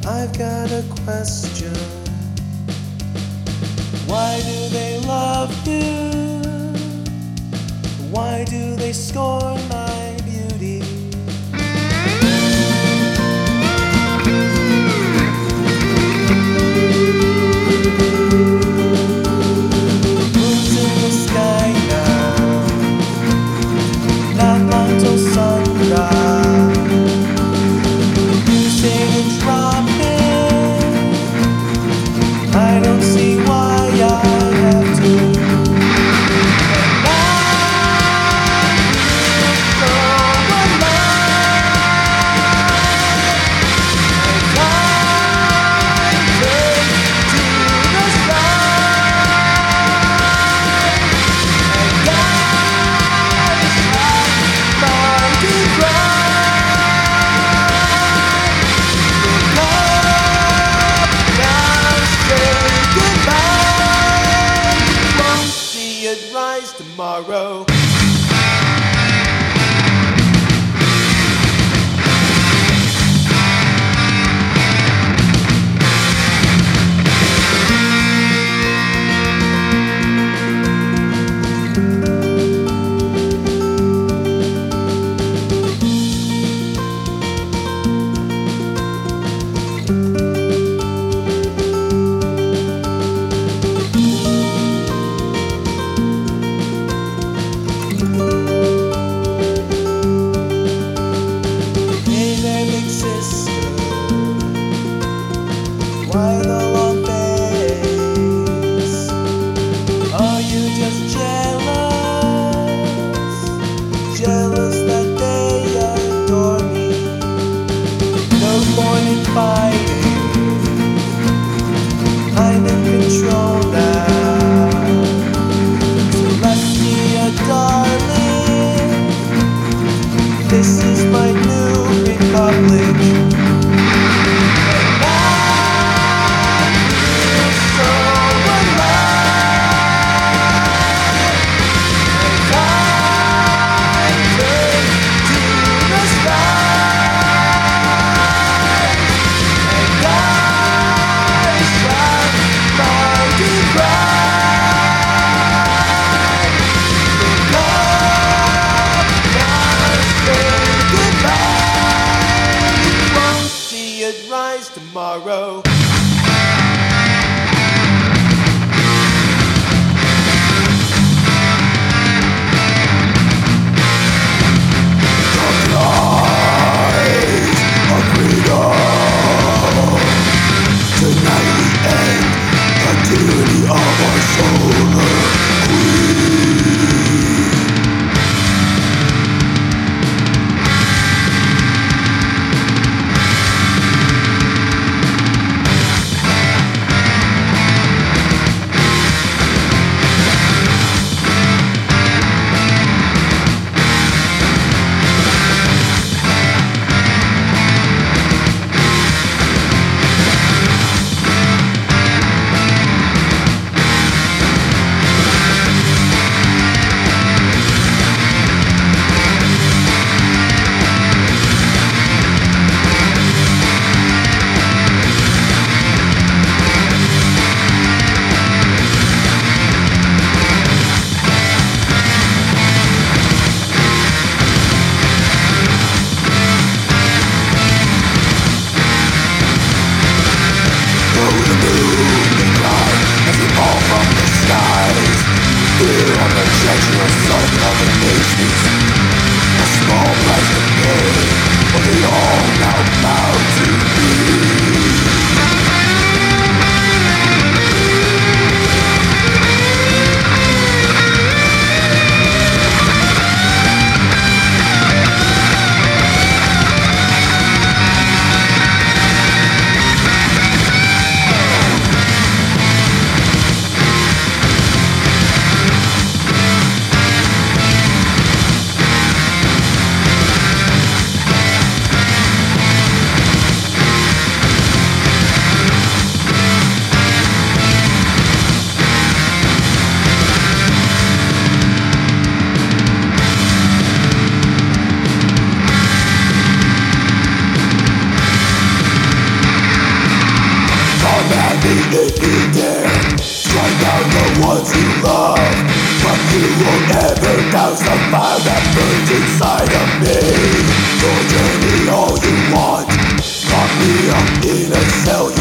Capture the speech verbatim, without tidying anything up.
I've got a question. Why do they love you? Why do they scorn my beauty? Moon's in the sky now, not long till sunrise. You say to drop it, I don't see why I have to. Rise tomorrow. Why the long face? Are you just jealous? Jealous that they adore me? No point in fighting, I'm in control now. Celestia, darling, this is my new republic. Rise tomorrow. Tonight we end the tyranny of our solar treacherous son of the nations. A small price to pay, but they all now bow to me. find me if you dare. Strike down the ones you love, but you will never douse the fire that burns inside of me. Torture me all you want, lock me up in a cell.